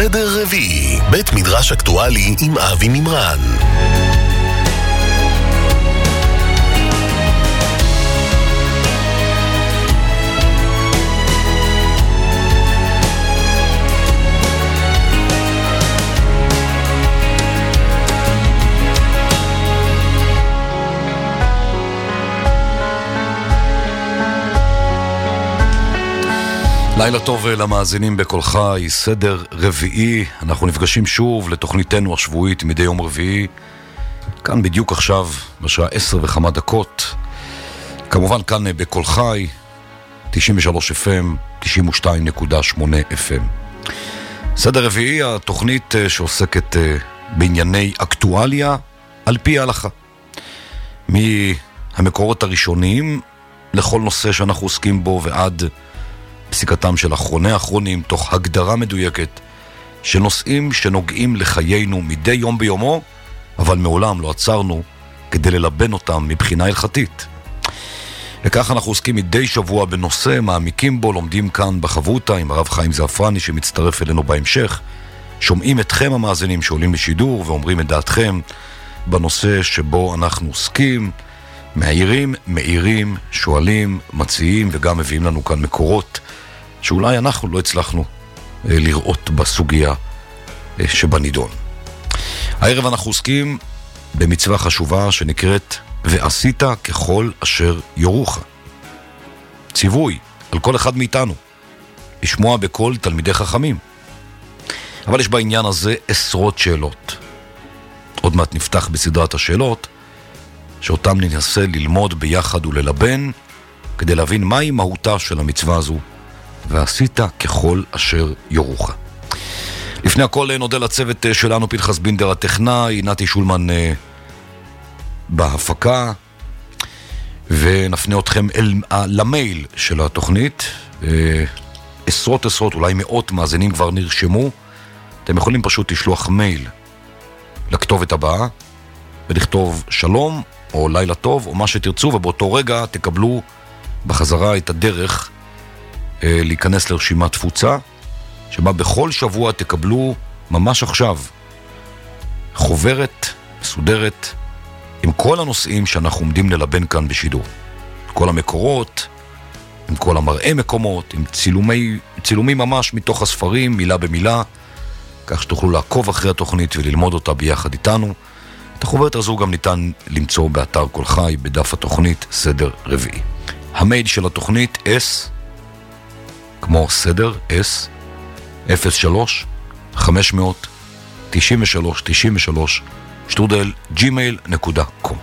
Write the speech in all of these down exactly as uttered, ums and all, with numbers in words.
סדר רביעי, בית מדרש אקטואלי עם אבי מימרן. לילה טוב למאזינים בכל חי, סדר רביעי, אנחנו נפגשים שוב לתוכניתנו השבועית מדי יום רביעי, כאן בדיוק עכשיו, בשעה עשר וכמה דקות, כמובן כאן בכל חי, תשעים ושלוש אף אם, תשעים ושתיים נקודה שמונה אף אם. סדר רביעי, התוכנית שעוסקת בענייני אקטואליה על פי ההלכה. מהמקורות הראשוניים לכל נושא שאנחנו עוסקים בו ועד פסיקתם של אחרוני האחרונים, תוך הגדרה מדויקת של נושאים שנוגעים לחיינו מדי יום ביומו, אבל מעולם לא עצרנו כדי ללבן אותם מבחינה הלכתית. וכך אנחנו עוסקים מדי שבוע בנושא, מעמיקים בו, לומדים כאן בחברותה עם הרב חיים זעפרני שמצטרף אלינו בהמשך, שומעים אתכם המאזינים שעולים לשידור ואומרים את דעתכם בנושא שבו אנחנו עוסקים, מעירים, מעירים, שואלים, מציעים וגם מביאים לנו כאן מקורות שאולי אנחנו לא הצלחנו לראות בסוגיה שבנידון. הערב אנחנו עוסקים במצווה חשובה שנקראת ועשית ככל אשר יורוך. ציווי על כל אחד מאיתנו לשמוע בכל תלמידי חכמים. אבל יש בעניין הזה עשרות שאלות. עוד מעט נפתח בסדרת השאלות שאותם ננסה ללמוד ביחד וללבן כדי להבין מהי מהותה של המצווה הזו, ועשית ככל אשר יורוך. לפני הכל נודה לצוות שלנו, פנחס בינדר הטכנאי, נתי שולמן בהפקה, ונפנה אתכם אל, למייל של התוכנית. עשרות עשרות, אולי מאות מאזינים כבר נרשמו. אתם יכולים פשוט לשלוח מייל לכתובת הבאה ולכתוב שלום או לילה טוב או מה שתרצו, ובאותו רגע תקבלו בחזרה את הדרך אה, להיכנס לרשימת תפוצה שבה בכל שבוע תקבלו ממש עכשיו חוברת מסודרת עם כל הנושאים שאנחנו עומדים ללבן כאן בשידור, כל המקורות, עם כל המראה מקומות, עם צילומי, צילומים ממש מתוך הספרים מילה במילה, כך שתוכלו לעקוב אחרי התוכנית וללמוד אותה ביחד איתנו. את החוברת הזו גם ניתן למצוא באתר כל חי בדף התוכנית סדר רביעי. המייל של התוכנית S כמו סדר S אפס שלוש חמש מאות תשעים ושלוש תשעים ושלוש שטרודל ג'ימייל נקודה קום.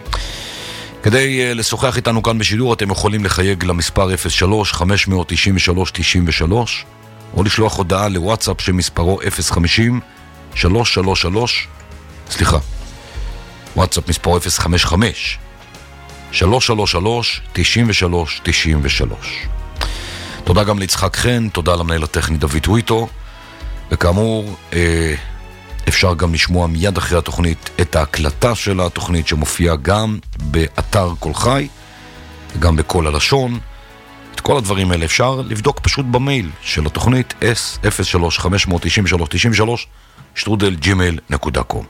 כדי לשוחח איתנו כאן בשידור אתם יכולים לחייג למספר אפס שלוש חמש מאות תשעים ושלוש תשעים ושלוש או לשלוח הודעה לוואטסאפ שמספרו אפס חמישים שלוש שלוש שלוש, סליחה, וואטסאפ מספרו אפס חמש חמש שלוש שלוש שלוש תשעים ושלוש תשעים ושלוש. תודה גם ליצחק חן, תודה למנהל הטכני דוד וויטו, וכאמור אפשר גם לשמוע מיד אחרי התוכנית את ההקלטה של התוכנית שמופיעה גם באתר כל חי וגם בכל הלשון. את כל הדברים האלה אפשר לבדוק פשוט במייל של התוכנית S אפס שלוש חמש מאות תשעים ושלוש תשעים ושלוש שטרודל ג'ימייל נקודה קום.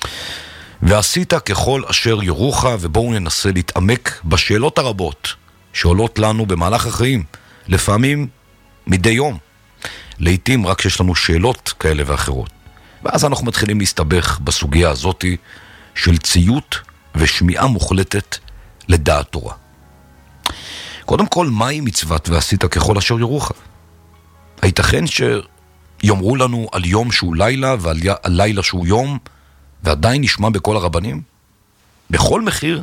ועשית ככל אשר יורוך, ובואו ננסה להתעמק בשאלות הרבות שעולות לנו במהלך החיים, לפעמים מדי יום, לעתים רק שיש לנו שאלות כאלה ואחרות, ואז אנחנו מתחילים להסתבך בסוגיה הזאת של ציות ושמיעה מוחלטת לדעת תורה. קודם כל, מהי מצוות ועשית ככל אשר יורוך? הייתכן שיאמרו לנו על יום שהוא לילה ועל לילה שהוא יום ועדיין נשמע בכל הרבנים? בכל מחיר?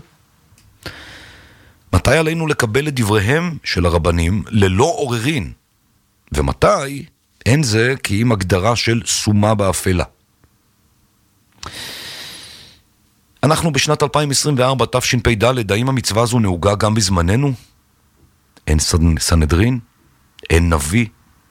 מתי עלינו לקבל את דבריהם של הרבנים ללא עוררין? ומתי אין זה כי עם הגדרה של סומה באפלה? אנחנו בשנת אלפיים עשרים וארבע תשפ"ד, האם המצווה הזו נהוגה גם בזמננו? אין סנהדרין? אין נביא?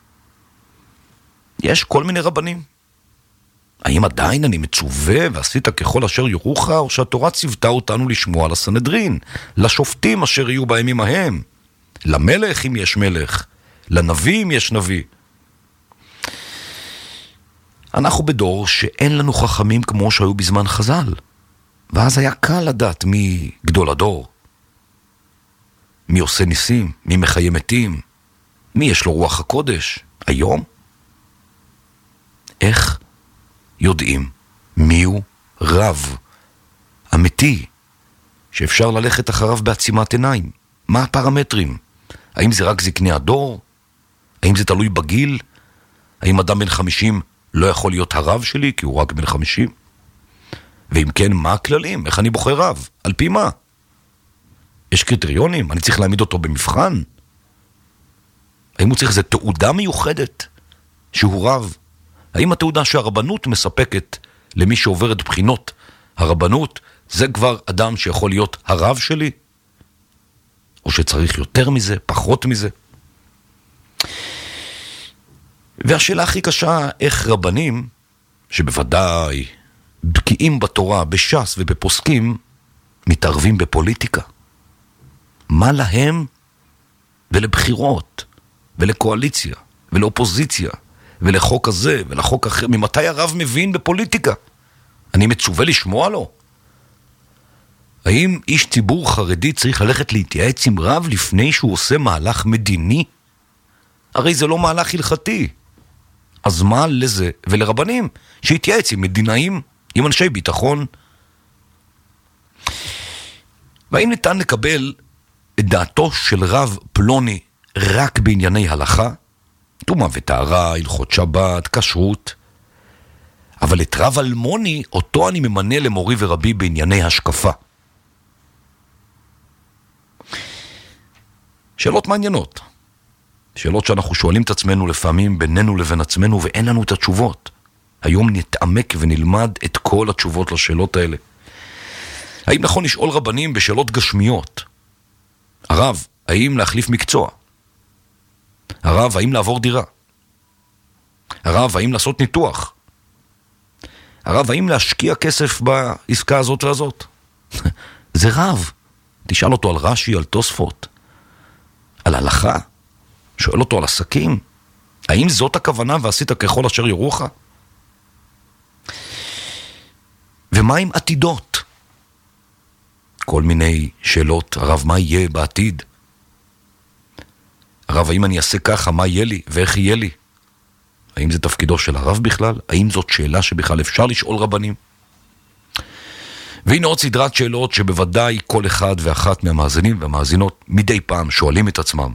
יש כל מיני רבנים. האם עדיין אני מצווה ועשית ככל אשר יורוך, או שהתורה ציוותה אותנו לשמוע לסנהדרין, לשופטים אשר יהיו בימים ההם, למלך אם יש מלך, לנביא אם יש נביא? אנחנו בדור שאין לנו חכמים כמו שהיו בזמן חז"ל. ואז היה קל לדעת מי גדול הדור, מי עושה ניסים, מי מחיה מתים, מי יש לו רוח הקודש. היום, איך יודעים מיהו רב אמיתי שאפשר ללכת אחריו בעצימת עיניים? מה הפרמטרים? האם זה רק זקני הדור? האם זה תלוי בגיל? האם אדם בן חמישים לא יכול להיות הרב שלי כי הוא רק בן חמישים? ואם כן, מה הכללים? איך אני בוחר רב? על פי מה? יש קריטריונים? אני צריך להעמיד אותו במבחן? האם הוא צריך איזו תעודה מיוחדת שהוא רב? האם התעודה שהרבנות מספקת למי שעובר את בחינות הרבנות, זה כבר אדם שיכול להיות הרב שלי? או שצריך יותר מזה, פחות מזה? והשאלה הכי קשה, איך רבנים, שבוודאי בקיאים בתורה, בש"ס ובפוסקים, מתערבים בפוליטיקה? מה להם ולבחירות ולקואליציה ולאופוזיציה ולחוק הזה ולחוק אחר? ממתי הרב מבין בפוליטיקה? אני מצווה לשמוע לו? האם איש ציבור חרדי צריך ללכת להתייעץ עם רב לפני שהוא עושה מהלך מדיני? הרי זה לא מהלך הלכתי. אז מה לזה ולרבנים שיתייעץ עם מדינאים, עם אנשי ביטחון? והאם ניתן לקבל את דעתו של רב פלוני רק בענייני הלכה? תומה וטהרה, הלכות שבת, כשרות. אבל את רב אלמוני, אותו אני ממנה למורי ורבי בענייני השקפה. שאלות מעניינות. שאלות שאנחנו שואלים את עצמנו לפעמים בינינו לבין עצמנו ואין לנו את התשובות. היום נתעמק ונלמד את כל התשובות לשאלות האלה. האם נכון לשאול רבנים בשאלות גשמיות? הרב, האם להחליף מקצוע? הרב, האם לעבור דירה? הרב, האם לעשות ניתוח? הרב, האם להשקיע כסף בעסקה הזאת והזאת? זה רב. תשאל אותו על רש"י, על תוספות, על הלכה. שואל אותו על עסקים. האם זאת הכוונה ועשית ככל אשר יורוך? ומה עם עתידות? כל מיני שאלות. הרב, מה יהיה בעתיד? הרב, האם אני אעשה ככה, מה יהיה לי ואיך יהיה לי? האם זה תפקידו של הרב בכלל? האם זאת שאלה שבכלל אפשר לשאול רבנים? והנה עוד סדרת שאלות שבוודאי כל אחד ואחת מהמאזינים והמאזינות מדי פעם שואלים את עצמם.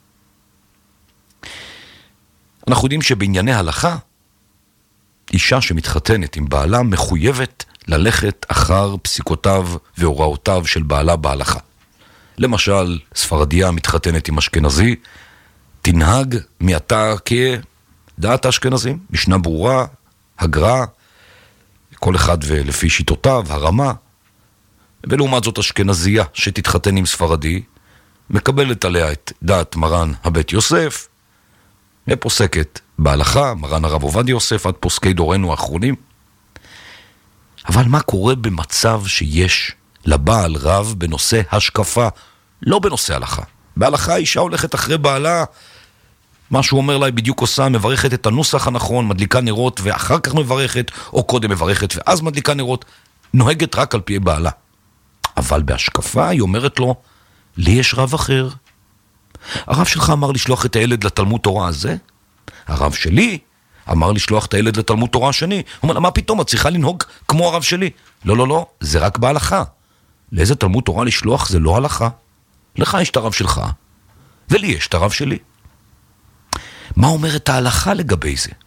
אנחנו יודעים שבענייני הלכה, אישה שמתחתנת עם בעלה מחויבת ללכת אחר פסיקותיו והוראותיו של בעלה בהלכה. למשל, ספרדיה מתחתנת עם אשכנזי, תנהג מעתה כדעת האשכנזים, משנה ברורה, הגר"א, כל אחד ולפי שיטותיו, הרמה. ולעומת זאת אשכנזייה שתתחתן עם ספרדי, מקבלת עליה את דעת מרן הבית יוסף, ופוסקת בהלכה, מרן הרב עובדיה יוסף, עד פוסקי דורנו האחרונים. אבל מה קורה במצב שיש לבעל רב בנושא השקפה, לא בנושא הלכה? בהלכה אישה הולכת אחרי בעלה, מה שהוא אומר לה בדיוק עושה, מברכת את הנוסח הנכון, מדליקה נרות ואחר כך מברכת, או קודם מברכת ואז מדליקה נרות, נוהגת רק על פי בעלה. אבל בהשקפה היא אומרת לו, לי יש רב אחר. הרב שלך אמר לשלוח את הילד לתלמוד תורה הזה, הרב שלי אמר לשלוח את הילד לתלמוד תורה השני. הוא אומר לה, מה פתאום, את צריכה לנהוג כמו הרב שלי? לא, לא, לא, זה רק בהלכה. לאיזה תלמוד תורה לשלוח זה לא הלכה. לך יש את הרב שלך, ולי יש את הרב שלי. מה אומרת ההלכה לגבי זה?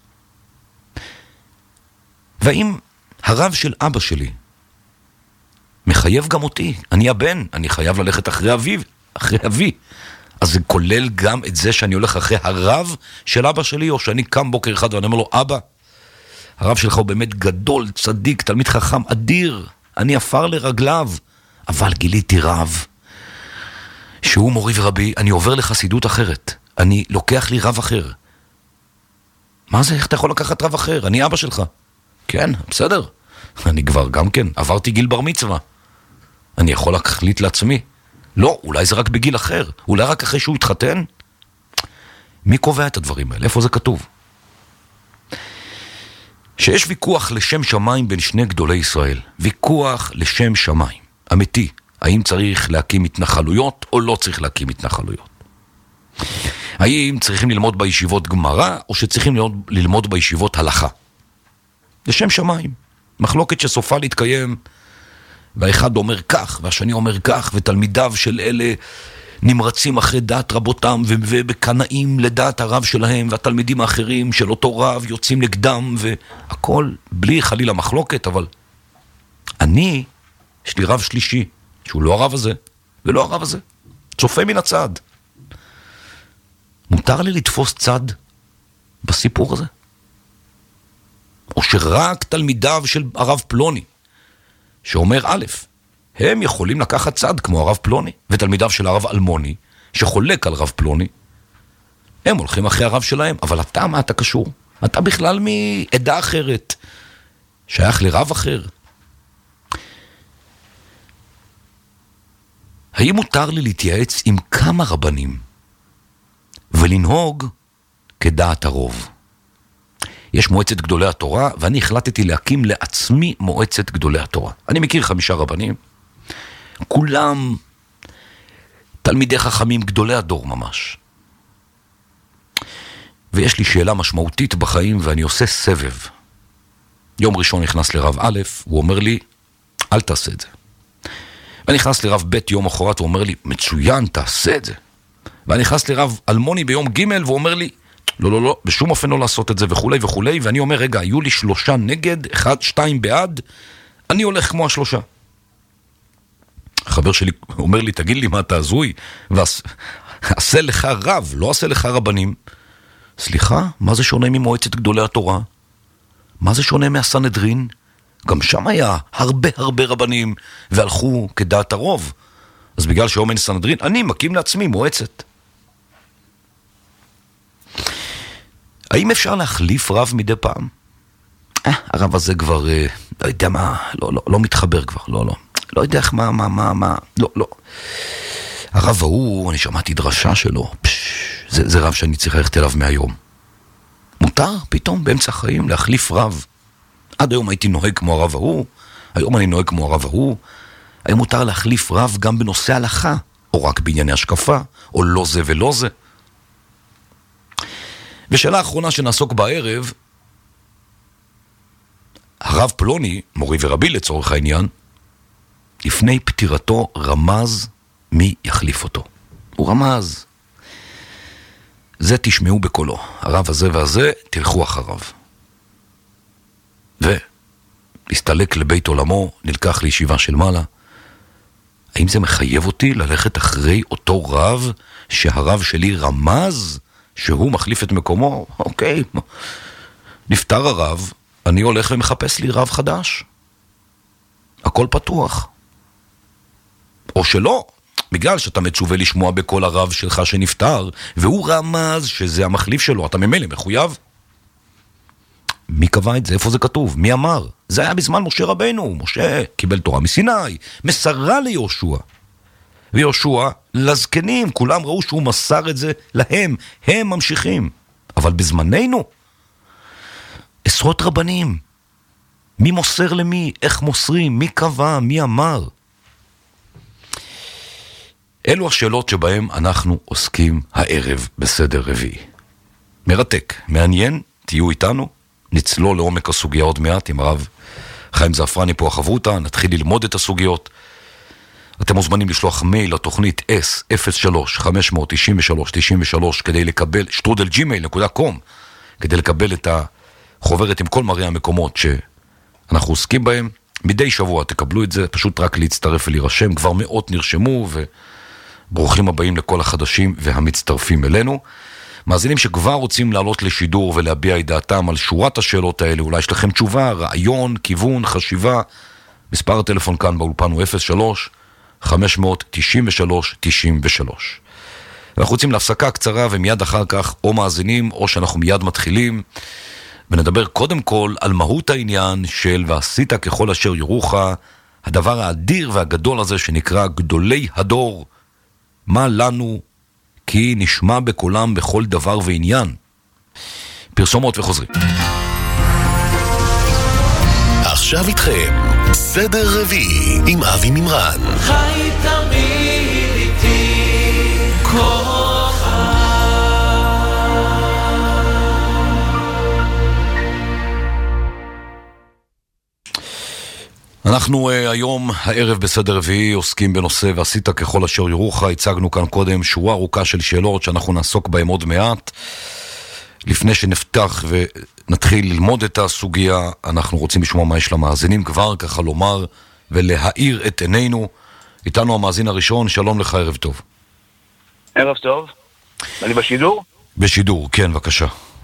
והאם הרב של אבא שלי מחייב גם אותי? אני הבן, אני חייב ללכת אחרי אביו, אחרי אבי. אז זה כולל גם את זה שאני הולך אחרי הרב של אבא שלי, או שאני קם בוקר אחד ואני אומר לו, אבא, הרב שלך הוא באמת גדול, צדיק, תלמיד חכם, אדיר, אני אפר לרגליו, אבל גיליתי רב, שהוא מורי ורבי, אני עובר לחסידות אחרת, אני לוקח לי רב אחר. מה זה? איך אתה יכול לקחת רב אחר? אני אבא שלך. כן, בסדר. אני כבר גם כן, עברתי גיל בר מצווה. אני יכול להחליט לעצמי. לא, אולי זה רק בגיל אחר. אולי רק אחרי שהוא התחתן. מי קובע את הדברים האלה? איפה זה כתוב? שיש ויכוח לשם שמיים בין שני גדולי ישראל, ויכוח לשם שמיים, אמיתי, האם צריך להקים התנחלויות או לא צריך להקים התנחלויות? האם צריכים ללמוד בישיבות גמרא או שצריכים ללמוד, ללמוד בישיבות הלכה? לשם שמיים, מחלוקת שסופה להתקיים, והאחד אומר כך והשני אומר כך, ותלמידיו של אלה נמרצים אחרי דעת רבותם ובקנאים לדעת הרב שלהם, והתלמידים האחרים של אותו רב יוצאים נגדם, והכל בלי חלילה מחלוקת. אבל אני, יש לי רב שלישי שהוא לא הרב הזה ולא הרב הזה, צופה מן הצד. מותר לי לתפוס צד בסיפור הזה? או שרק תלמידיו של הרב פלוני שאומר א', הם יכולים לקחת צד כמו הרב פלוני, ותלמידיו של הרב אלמוני שחולק על רב פלוני, הם הולכים אחרי הרב שלהם. אבל אתה, מה אתה קשור? אתה בכלל מעדה אחרת, שייך לרב אחר. האם מותר לי להתייעץ עם כמה רבנים ולנהוג כדעת הרוב? יש מועצת גדולי התורה, ואני החלטתי להקים לעצמי מועצת גדולי התורה. אני מכיר חמישה רבנים, כולם תלמידי חכמים גדולי הדור ממש. ויש לי שאלה משמעותית בחיים, ואני עושה סבב. יום ראשון נכנס לרב א', הוא אומר לי, אל תעשה את זה. ואני נכנס לרב ב' יום אחרת, הוא אומר לי, מצוין, תעשה את זה. ואני נכנס לרב אלמוני ביום ג' והוא אומר לי, לא, לא, לא, בשום אופן לא לעשות את זה וכולי וכולי. ואני אומר, רגע, היו לי שלושה נגד, אחד, שתיים בעד, אני הולך כמו השלושה. החבר שלי אומר לי, תגיד לי מה אתה הזוי, ועשה לך רב, לא עשה לך רבנים. סליחה, מה זה שונה ממועצת גדולי התורה? מה זה שונה מהסנהדרין? גם שם היה הרבה הרבה רבנים, והלכו כדעת הרוב. אז בגלל שהיום אין סנהדרין, אני מקים לעצמי מועצת. האם אפשר להחליף רב מדי פעם? אה, הרב הזה כבר, אה, לא יודע מה, לא, לא, לא מתחבר כבר, לא, לא. לא יודע איך, מה, מה, מה, מה, לא, לא. הרב ההוא, אני שמעתי דרשה שלו, פש, זה, זה רב שאני צריך ללכת אליו מהיום. מותר פתאום באמצע החיים להחליף רב. עד היום הייתי נוהג כמו הרב ההוא, היום אני נוהג כמו הרב ההוא. האם מותר להחליף רב גם בנושא הלכה, או רק בענייני השקפה, או לא זה ולא זה? ושאלה האחרונה שנעסוק בערב, הרב פלוני, מורי ורבי לצורך העניין, לפני פטירתו רמז מי יחליף אותו. הוא רמז, זה תשמעו בקולו, הרב הזה והזה תלכו אחריו. ולהסתלק לבית עולמו, נלקח לישיבה של מעלה. האם זה מחייב אותי ללכת אחרי אותו רב שהרב שלי רמז שהוא מחליף את מקומו? אוקיי, נפטר הרב, אני הולך ומחפש לי רב חדש. הכל פתוח. או שלא, בגלל שאתה מצווה לשמוע בכל הרב שלך שנפטר, והוא רמז שזה המחליף שלו, אתה ממילא מחויב. מי קבע את זה? איפה זה כתוב? מי אמר? זה היה בזמן משה רבנו. משה קיבל תורה מסיני, מסרה ליהושע. ויהושע לזקנים, כולם ראו שהוא מסר את זה להם, הם ממשיכים. אבל בזמננו, עשרות רבנים. מי מוסר למי? איך מוסרים? מי קבע? מי אמר? אלו השאלות שבהם אנחנו עוסקים הערב בסדר רביעי. מרתק, מעניין, תהיו איתנו, נצלול לעומק הסוגיה עוד מעט עם הרב חיים זעפרני פה החברותה, נתחיל ללמוד את הסוגיות. אתם מוזמנים לשלוח מייל לתוכנית אס אפס שלוש חמש תשע שלוש תשע שלוש כדי לקבל, שטרודל ג'ימייל נקודה קום, כדי לקבל את החוברת עם כל מראי המקומות שאנחנו עוסקים בהם. מדי שבוע תקבלו את זה, פשוט רק להצטרף ולהירשם, כבר מאות נרשמו וברוכים הבאים לכל החדשים והמצטרפים אלינו. מאזינים שכבר רוצים לעלות לשידור ולהביע את דעתם על שורת השאלות האלה, אולי יש לכם תשובה, רעיון, כיוון, חשיבה, מספר הטלפון כאן באולפן הוא אפס שלוש חמש תשע שלוש תשע שלוש. אנחנו רוצים להפסקה קצרה ומיד אחר כך או מאזינים או שאנחנו מיד מתחילים ונדבר קודם כל על מהות העניין של ועשית ככל אשר יורוך, הדבר האדיר והגדול הזה שנקרא גדולי הדור. מה לנו כי נשמע בקולם בכל דבר ועניין. פרסומות וחוזרים. עכשיו איתכם, סדר רביעי עם אבי מימרן. חי תמיד איתי כוחה. אנחנו uh, היום, הערב בסדר רביעי, עוסקים בנושא ועשית ככל אשר יורוך. הצגנו כאן קודם שורה ארוכה של שאלות שאנחנו נעסוק בהם עוד מעט. לפני שנפתח ונתחיל ללמוד את הסוגיה, אנחנו רוצים לשמוע מה יש למאזינים כבר ככה לומר ולהאיר את עינינו. איתנו המאזין הראשון, שלום לך, ערב טוב. ערב טוב, אני בשידור? בשידור, כן, בבקשה.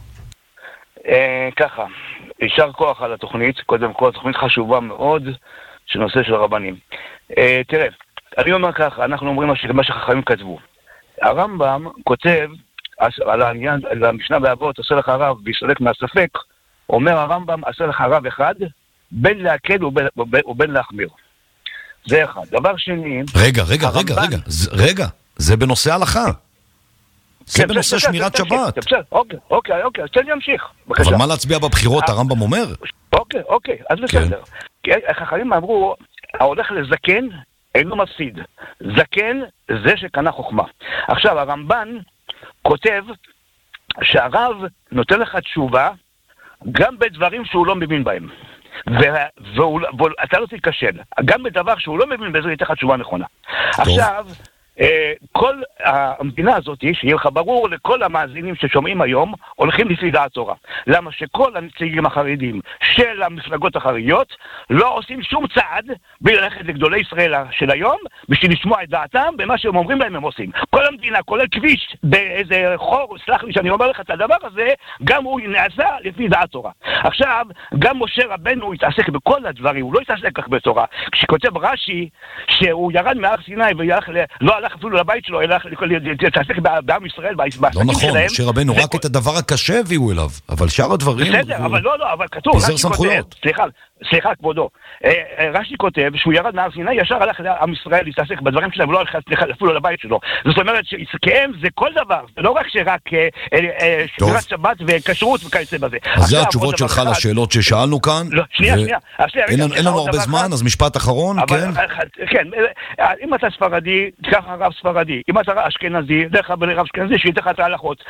אה, ככה, יישר כוח על התוכנית, קודם כל, תוכנית חשובה מאוד של נושא של רבנים. אה, תראה, אני אומר ככה, אנחנו אומרים מה שחכמים כתבו. הרמב"ם כותב על העניין, על המשנה באבות, עשה לך רב ויסלק מהספק, אומר הרמב"ם, עשה לך רב אחד, בין להקל ובין, ובין להחמיר. זה אחד. דבר שני... רגע, רגע, רגע, רגע, רגע, זה בנושא הלכה. זה בנושא שמירת שבת. אוקיי, אוקיי, אוקיי, אז תן לי להמשיך. אבל מה להצביע בבחירות, הרמב"ם אומר? אוקיי, אוקיי, אז בסדר. כי החכמים אמרו, ההולך לזקן אינו מפסיד. זקן זה שקנה חוכמה. עכשיו, הרמב"ן כותב שהרב נותן לך תשובה גם בדברים שהוא לא מבין בהם. ואתה לא תתקשל. גם בדבר שהוא לא מבין בזה ייתן לך תשובה נכונה. עכשיו... כל המדינה הזאת, שיהיה לך ברור לכל המאזינים ששומעים היום, הולכים לפי דעת תורה. למה שכל הנציגים החרדים של המפלגות החרדיות לא עושים שום צעד בלי ללכת לגדולי ישראל של היום, בשביל לשמוע את דעתם, במה שהם אומרים להם הם עושים. כל המדינה, כולל כביש באיזה חור, סלח לי שאני אומר לך את הדבר הזה, גם הוא נעשה לפי דעת תורה. עכשיו, גם משה רבנו התעסק בכל הדברים, הוא לא התעסק כך בתורה. כשכותב רש"י שהוא ירד מהר סיני וילך ל... לא הלך אפילו לבית שלו, אלא להתעסק בעם ישראל, בעסקים שלהם. לא נכון, משה רבנו, רק את הדבר הקשה הביאו אליו, אבל שאר הדברים... בסדר, אבל לא, לא, אבל כתוב, רש"י כותב, סליחה, סליחה כבודו, רש"י כותב שהוא ירד מהר סיני, ישר הלך לעם ישראל להתעסק בדברים שלהם, ולא הלך אפילו לבית שלו. זאת אומרת שעסקיהם זה כל דבר, זה לא רק שרק שמירת שבת וכשרות וכיוצא בזה. אז זה התשובות שלך לשאלות ששאלנו כאן. שנייה, שנייה. אין לנו הרבה זמן, אז משפט אחרון, כן? כן, אם אתה ספרדי, תיקח הרב ספרדי. אם אתה אשכנזי, דרך לרב אשכנזי שייתן לך את ההלכות.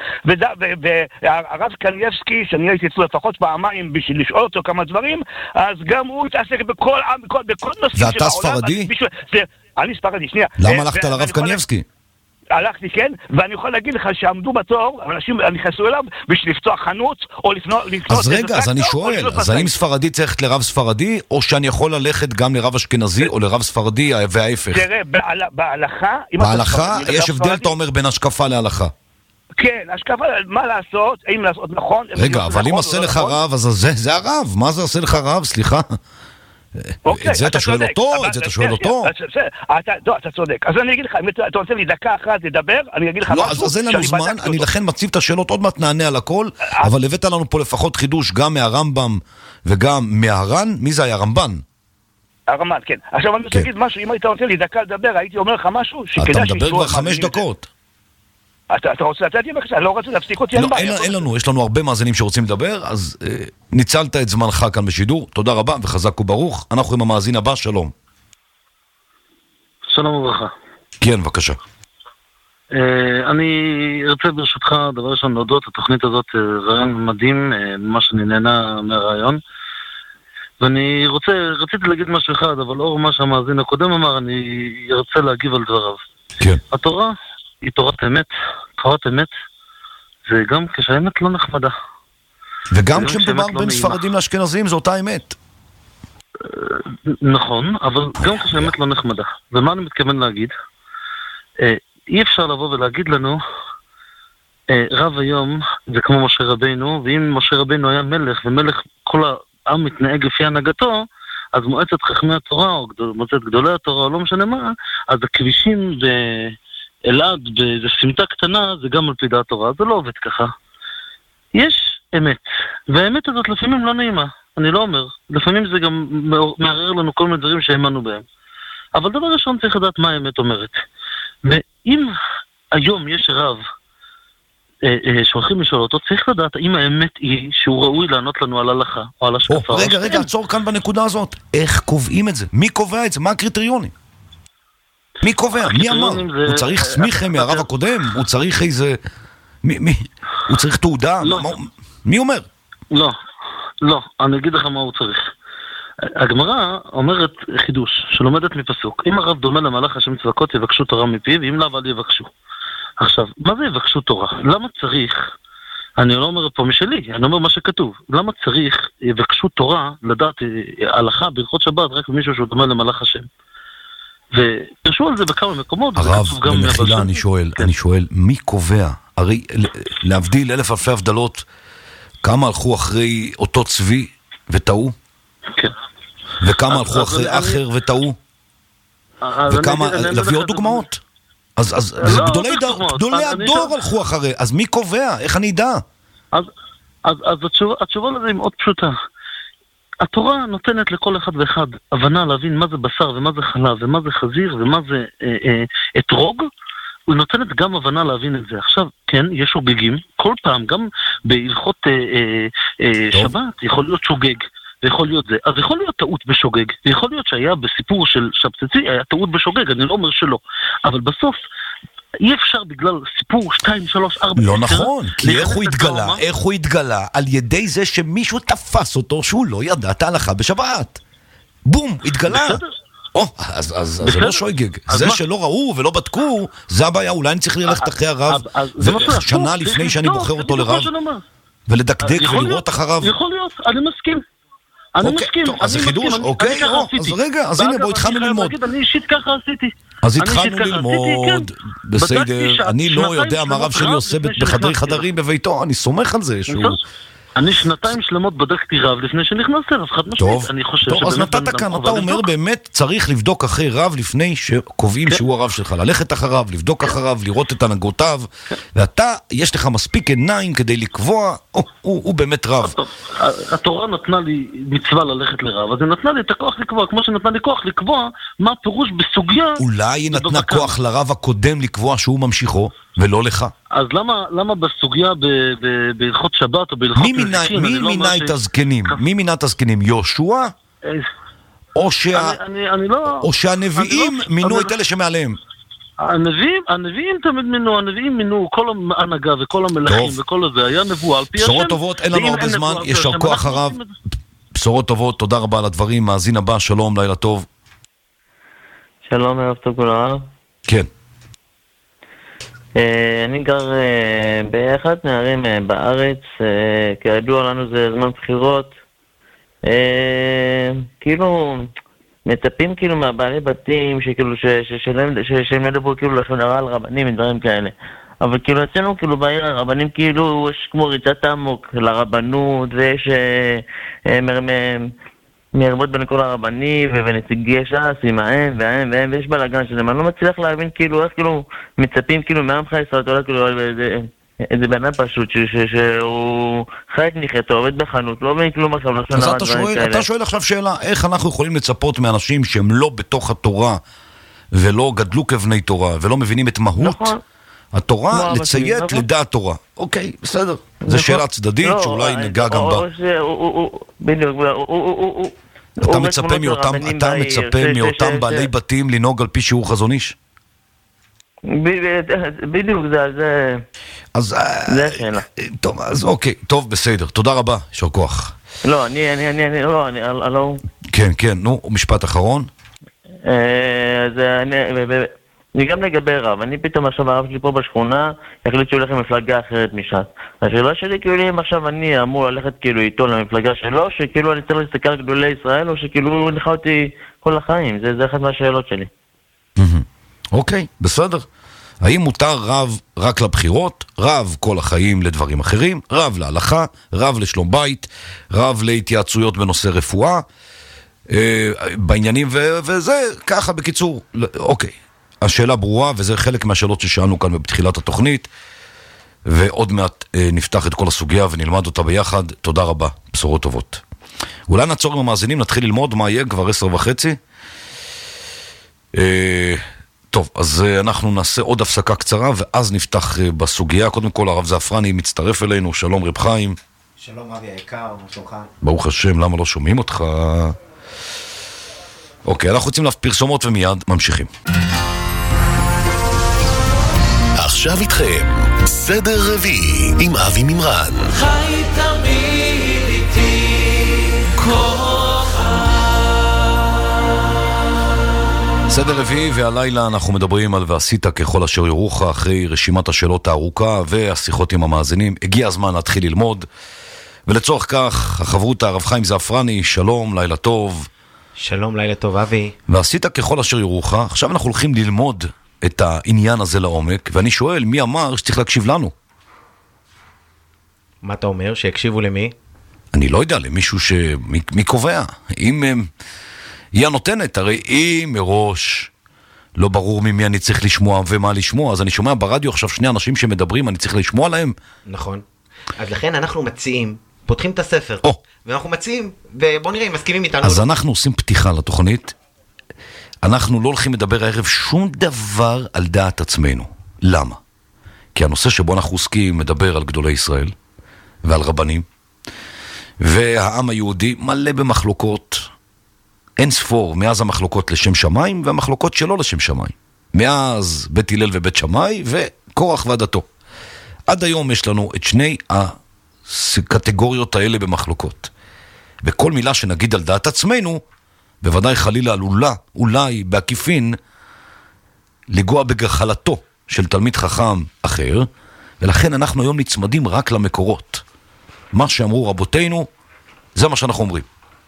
והרב קניבסקי, שאני הייתי אצלו לפחות פעמיים בשביל לשאול אותו כמה דברים, אז גם הוא התעסק בכל נושאים של העולם. ואתה ספרדי? אני ספרדי, שנייה. למה הלכת לרב קניבסקי? הלכתי, כן, ואני יכול להגיד לך שעמדו בתור, אנשים נכנסו אליו בשביל לפתוח חנות, או לפנות... אז רגע, אז אני שואל, אז האם ספרדי צריך לרב ספרדי, או שאני יכול ללכת גם לרב אשכנזי, או לרב ספרדי, וההפך? תראה, בהלכה... בהלכה יש הבדל, אתה אומר, בין השקפה להלכה. כן, השקפה, מה לעשות, האם לעשות נכון... רגע, אבל אם עושה לך רב, אז זה הרב, מה זה עושה לך רב, סליחה? את זה אתה שואל אותו, את זה אתה שואל אותו. אתה צודק. אז אני אגיד לך, אם אתה רוצה לי דקה אחת לדבר, אני אגיד לך משהו... לא, אז אין לנו זמן, אני לכן מציב את השאלות, עוד מעט נענה על הכל, אבל הבאת לנו פה לפחות חידוש גם מהרמב"ם וגם מהר"ן. מי זה היה? רמב"ן? הרמב"ן, כן. עכשיו אני רוצה להגיד משהו, אם היית רוצה לי דקה לדבר, הייתי אומר לך משהו אתה מדבר כבר חמש דקות. אתה רוצה לתת לי בבקשה? לא רוצה להפסיק אותי? לא, אין לנו, יש לנו הרבה מאזינים שרוצים לדבר, אז ניצלת את זמנך כאן בשידור. תודה רבה וחזק וברוך. אנחנו עם המאזין הבא, שלום. שלום וברכה. כן, בבקשה. אני ארצה ברשותך דבר ראשון להודות, התוכנית הזאת רעיון מדהים, ממש אני נהנה מהרעיון. ואני רוצה, רציתי להגיד משהו אחד, אבל אור מה שהמאזין הקודם אמר, אני ארצה להגיב על דבריו. כן. התורה היא תורת אמת, תורת אמת, וגם כשהאמת לא נחמדה. וגם כשמדובר בין ספרדים לאשכנזים, זו אותה אמת. נכון, אבל גם כשהאמת לא נחמדה. ומה אני מתכוון להגיד? אי אפשר לבוא ולהגיד לנו, רב היום זה כמו משה רבינו, ואם משה רבינו היה מלך, ומלך כל העם מתנהג לפי הנהגתו, אז מועצת חכמי התורה, או מועצת גדולי התורה, או לא משנה מה, אז הכבישים ב... אלעד באיזו סמטה קטנה, זה גם על פי דעת תורה, זה לא עובד ככה. יש אמת, והאמת הזאת לפעמים לא נעימה, אני לא אומר, לפעמים זה גם מערער לנו כל מיני דברים שהאמנו בהם. אבל דבר ראשון צריך לדעת מה האמת אומרת. ואם היום יש רב שהולכים לשאול אותו, צריך לדעת האם האמת היא שהוא ראוי לענות לנו על הלכה או על השקפה. רגע, רגע, עצור כאן בנקודה הזאת. איך קובעים את זה? מי קובע את זה? מה הקריטריונים? מי קובע? מי אמר? הוא צריך סמיכה מהרב הקודם? הוא צריך איזה... הוא צריך תעודה? מי אומר? לא, לא, אני אגיד לך מה הוא צריך. הגמרא אומרת חידוש, שלומדת מפסוק. אם הרב דומה למלאך השם צבקות, יבקשו תורה מפיו, ואם לאו אל יבקשו. עכשיו, מה זה יבקשו תורה? למה צריך, אני לא אומר פה משלי, אני אומר מה שכתוב, למה צריך יבקשו תורה לדעת הלכה ברכות שבת רק במישהו שהוא דומה למלאך השם? ופרשו על זה בכמה מקומות. הרב, במחילה אני שואל, אני שואל, מי קובע? הרי להבדיל אלף אלפי הבדלות, כמה הלכו אחרי אותו צבי וטעו? כן. וכמה הלכו אחרי אחר וטעו? וכמה, להביא עוד דוגמאות? אז גדולי הדור הלכו אחרי, אז מי קובע? איך אני אדע? אז התשובה לזה היא מאוד פשוטה. התורה נותנת לכל אחד ואחד הבנה להבין מה זה בשר ומה זה חלב ומה זה חזיר ומה זה אתרוג. הוא נותנת גם הבנה להבין את זה. עכשיו, כן, יש שוגגים, כל פעם, גם בהלכות שבת, יכול להיות שוגג. ויכול להיות זה. אז יכול להיות טעות בשוגג, ויכול להיות שהיה בסיפור של שבצצי, היה טעות בשוגג, אני לא אומר שלא. אבל בסוף, אי אפשר בגלל סיפור שתיים, שלוש, ארבע... לא נכון, כי איך הוא התגלה? איך הוא התגלה? על ידי זה שמישהו תפס אותו שהוא לא ידע את ההלכה בשבת. בום, התגלה. או, אז זה לא שוגג. זה שלא ראו ולא בדקו, זה הבעיה. אולי אני צריך ללכת אחרי הרב, ושנה לפני שאני בוחר אותו לרב, ולדקדק ולראות אחריו. יכול להיות, אני מסכים. אני מסכים. אז זה חידוש, אוקיי, אז רגע, אז הנה בוא התחלנו ללמוד. אני אישית ככה עשיתי. אז התחלנו ללמוד, בסדר, אני לא יודע מה הרב שלי עושה בחדרי חדרים בביתו, אני סומך על זה שהוא... אני שנתיים שלמות בדקתי רב לפני שנכנסתי, אז חד משמעית, אני חושב טוב, אז נתת כאן, אתה אומר באמת צריך לבדוק אחרי רב לפני שקובעים שהוא הרב שלך, ללכת אחריו, לבדוק אחריו, לראות את הנהגותיו, ואתה, יש לך מספיק עיניים כדי לקבוע, הוא באמת רב. התורה נתנה לי מצווה ללכת לרב, אז היא נתנה לי את הכוח לקבוע, כמו שנתנה לי כוח לקבוע מה הפירוש בסוגיה. אולי היא נתנה כוח לרב הקודם לקבוע שהוא ממשיכו, ולא לך. אז למה, למה בסוגיה בהלכות שבת או בהלכות נזקים? מי מינה את הזקנים? מי מינה את הזקנים? יהושע? או שהנביאים מינו את אלה שמעליהם? הנביאים, הנביאים תמיד מינו, הנביאים מינו, כל ההנהגה וכל המלכים וכל הזה, היה נבואה על פי השם. בשורות טובות, אין לנו הרבה זמן, ישר כוח הרב. בשורות טובות, תודה רבה על הדברים, מאזין הבא, שלום, לילה טוב. שלום, ערב טוב כולם. כן. אני גר באחד נערים בארץ, כידוע לנו זה זמן בחירות, כאילו מצפים כאילו מהבעלי בתים שכאילו שהם ידברו כאילו לכם לרע על רבנים ודברים כאלה, אבל כאילו אצלנו כאילו בעיר הרבנים כאילו יש כמו ריצת עמוק לרבנות, ויש מרבות בין כל הרבנים ונציגי ש"ס עם ההם וההם והם, ויש בלגן שלהם. אני לא מצליח להבין כאילו איך כאילו מצפים כאילו מעמך ישראל, אתה יודע כאילו איזה בן פשוט שהוא חי את נחייתו, עובד בחנות, לא מבין כלום עכשיו. אז אתה שואל, אתה שואל עכשיו שאלה, איך אנחנו יכולים לצפות מאנשים שהם לא בתוך התורה ולא גדלו כבני תורה ולא מבינים את מהות התורה, לציית לדעת תורה. אוקיי, בסדר. זו שאלה צדדית שאולי נגע גם בה. בדיוק, אתה מצפה מאותם, אתה מצפה מאותם בעלי בתים לנהוג על פי שיעור חזון איש? בדיוק, זה... אז... זה השאלה. טוב, אז אוקיי, טוב, בסדר. תודה רבה, יישר כוח. לא, אני, אני, אני, לא, אני, לא... כן, כן, נו, משפט אחרון. אז אני... אני גם לגבי רב, אני פתאום עכשיו הרב שלי פה בשכונה החליט שהוא הולך למפלגה אחרת מש"ס. השאלה שלי כאילו אם עכשיו אני אמור ללכת כאילו איתו למפלגה שלו, שכאילו אני צריך להסתכל על גדולי ישראל, או שכאילו הוא נלכה אותי כל החיים. זה, זה אחת מהשאלות שלי. אוקיי, בסדר. האם מותר רב רק לבחירות, רב כל החיים לדברים אחרים, רב להלכה, רב לשלום בית, רב להתייעצויות בנושא רפואה, בעניינים וזה, ככה בקיצור, אוקיי. השאלה ברורה, וזה חלק מהשאלות ששאלנו כאן בתחילת התוכנית, ועוד מעט אה, נפתח את כל הסוגיה ונלמד אותה ביחד. תודה רבה, בשורות טובות. אולי נעצור עם המאזינים, נתחיל ללמוד מה יהיה כבר עשר וחצי. אה, טוב, אז אנחנו נעשה עוד הפסקה קצרה, ואז נפתח בסוגיה. קודם כל, הרב זעפרני מצטרף אלינו. שלום רב חיים. שלום אבי היקר, מה שלומך? ברוך השם, למה לא שומעים אותך? אוקיי, אנחנו רוצים לפרסומות ומיד ממשיכים. עכשיו איתכם, סדר רביעי עם אבי מימרן. חי תמיד איתי כוחה. סדר רביעי, והלילה אנחנו מדברים על ועשית ככל אשר יורוך, אחרי רשימת השאלות הארוכה והשיחות עם המאזינים. הגיע הזמן להתחיל ללמוד, ולצורך כך, החברותא הרב חיים זעפרני, שלום, לילה טוב. שלום, לילה טוב אבי. ועשית ככל אשר יורוך. עכשיו אנחנו הולכים ללמוד את העניין הזה לעומק, ואני שואל, מי אמר שצריך להקשיב לנו? מה אתה אומר? שיקשיבו למי? אני לא יודע, למישהו ש... מי, מי קובע? אם הם... היא הנותנת, הרי אם מראש לא ברור ממי אני צריך לשמוע ומה לשמוע, אז אני שומע ברדיו עכשיו שני אנשים שמדברים, אני צריך לשמוע להם? נכון. אז לכן אנחנו מציעים, פותחים את הספר, או. ואנחנו מציעים, ובוא נראה אם מסכימים איתנו. אז אנחנו עושים פתיחה לתוכנית, אנחנו לא הולכים לדבר הערב שום דבר על דעת עצמנו. למה? כי הנושא שבו אנחנו עוסקים מדבר על גדולי ישראל ועל רבנים, והעם היהודי מלא במחלוקות, אין ספור, מאז המחלוקות לשם שמיים והמחלוקות שלא לשם שמיים. מאז בית הלל ובית שמאי וקורח ועדתו. עד היום יש לנו את שני הקטגוריות האלה במחלוקות. וכל מילה שנגיד על דעת עצמנו, בוודאי חלילה עלולה, אולי בעקיפין, לגוע בגחלתו של תלמיד חכם אחר, ולכן אנחנו היום נצמדים רק למקורות. מה שאמרו רבותינו, זה מה שאנחנו אומרים.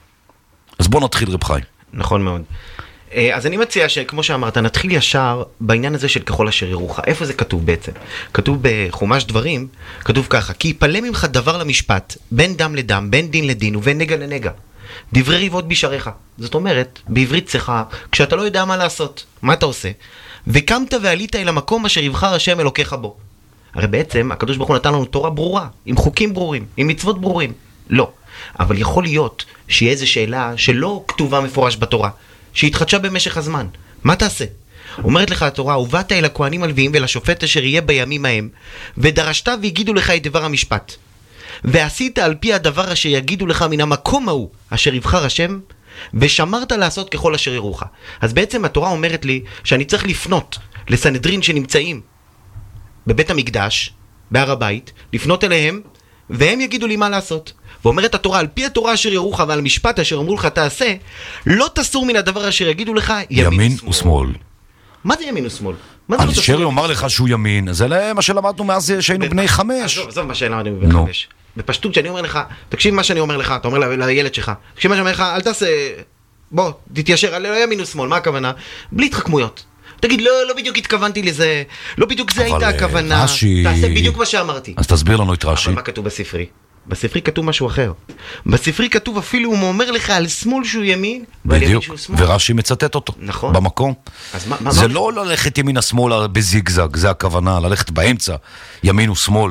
אז בוא נתחיל רב חיים. נכון מאוד. אז אני מציע שכמו שאמרת, נתחיל ישר בעניין הזה של ככל אשר יורוך. איפה זה כתוב בעצם? כתוב בחומש דברים, כתוב ככה, כי יפלא ממך דבר למשפט, בין דם לדם, בין דין לדין ובין נגע לנגע. דברי ריבות בשעריך. זאת אומרת, בעברית צחה, כשאתה לא יודע מה לעשות, מה אתה עושה? וקמת ועלית אל המקום אשר יבחר השם אלוקיך בו. הרי בעצם הקדוש ברוך הוא נתן לנו תורה ברורה, עם חוקים ברורים, עם מצוות ברורים. לא. אבל יכול להיות שיהיה איזו שאלה שלא כתובה מפורש בתורה, שהתחדשה במשך הזמן. מה תעשה? אומרת לך התורה, ובאת אל הכהנים הלוויים ולשופט אשר יהיה בימים ההם, ודרשת והגידו לך את דבר המשפט. ועשית על פי הדבר אשר יגידו לך מן המקום ההוא, אשר יבחר השם, ושמרת לעשות ככל אשר יורוך. אז בעצם התורה אומרת לי שאני צריך לפנות לסנהדרין שנמצאים בבית המקדש, בהר הבית, לפנות אליהם, והם יגידו לי מה לעשות. ואומרת התורה, על פי התורה אשר יורוך ועל משפט אשר אמרו לך תעשה, לא תסור מן הדבר אשר יגידו לך ימין, ימין ושמאל. ושמאל. מה זה ימין ושמאל? מה זה על לא שרי תסור? אומר לך שהוא ימין, זה מה שלמדנו מאז שהיינו בני חמש. עזוב, עזוב מה שלמדנו בני חמש. בפשטות שאני אומר לך, תקשיב מה שאני אומר לך, אתה אומר לילד שלך, תקשיב מה שאני אומר לך, אל תעשה, בוא, תתיישר, על ימין ושמאל, מה הכוונה? בלי התחכמויות. תגיד, לא, לא בדיוק התכוונתי לזה, לא בדיוק זה הייתה הכוונה, רש"י... תעשה בדיוק מה שאמרתי. אז תסביר לנו את רש"י. אבל מה כתוב בספרי? בספרי כתוב משהו אחר. בספרי כתוב אפילו, הוא אומר לך על שמאל שהוא ימין, ועל ימין שהוא שמאל. ורש"י מצטט אותו. נכון. במקום. אז מה, מה, זה מה... לא ללכת ימין השמאל בזיגזג, זה הכוונה, ללכת באמצע, ימין ושמאל,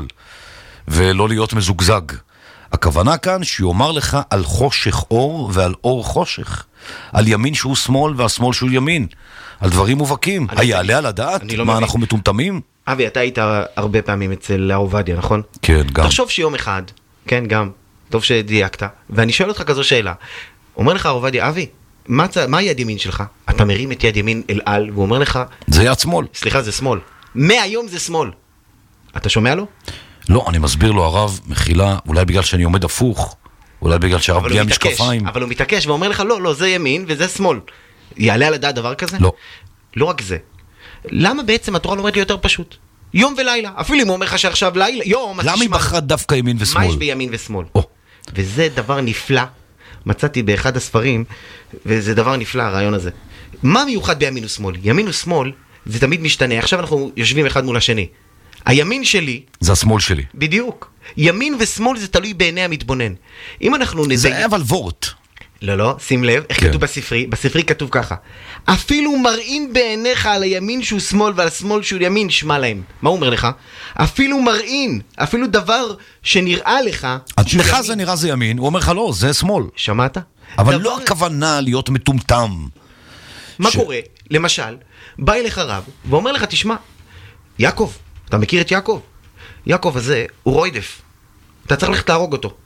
ולא להיות מזוגזג. הכוונה כאן שיאמר לך על חושך אור ועל אור חושך, על ימין שהוא שמאל ועל שמאל שהוא ימין, על דברים מובהקים. היעלה על הדעת? לא מה, מבין. אנחנו מטומטמים? אבי, אתה היית הרבה פעמים אצל הרב עובדיה, נכון? כן, גם. תחשוב שיום אחד, כן, גם, טוב שדייקת, ואני שואל אותך כזו שאלה. אומר לך הרב עובדיה, אבי, מה, מה יד ימין שלך? אתה מרים את יד ימין אל על, והוא אומר לך, זה יד שמאל. סליחה, זה שמאל. מהיום זה שמאל. אתה שומע לו? לא, אני מסביר לו, הרב, מחילה, אולי בגלל שאני עומד הפוך, אולי בגלל שהרב בלי המשקפיים. אבל הוא מתעקש ואומר לך, לא, לא, זה ימין וזה שמאל. יעלה על הדעת דבר כזה? לא. לא רק זה. למה בעצם התורה לא אומרת לי יותר פשוט? יום ולילה. אפילו אם הוא אומר לך שעכשיו לילה, יום... למה היא בחרה דווקא ימין ושמאל? מה יש בימין ושמאל? או. וזה דבר נפלא. מצאתי באחד הספרים, וזה דבר נפלא, הרעיון הזה. מה מיוחד בימין ושמאל? ימין ושמאל זה תמיד משתנה. עכשיו אנחנו יושבים אחד מול השני. הימין שלי... זה השמאל שלי. בדיוק. ימין ושמאל זה תלוי בעיני המתבונן. אם אנחנו נזהה... זה אבל וורט. לא, לא, שים לב, איך כן. כתוב בספרי? בספרי כתוב ככה. אפילו מראים בעיניך על הימין שהוא שמאל ועל שמאל שהוא ימין, שמע להם. מה הוא אומר לך? אפילו מראים, אפילו דבר שנראה לך... לך ימין. זה נראה זה ימין, הוא אומר לך לא, זה שמאל. שמעת? אבל דבר... לא הכוונה להיות מטומטם. מה ש... קורה? למשל, בא אליך רב, ואומר לך, תשמע, יעקב, אתה מכיר את יעקב? יעקב הזה הוא רוידף. אתה צריך ללכת להרוג אותו.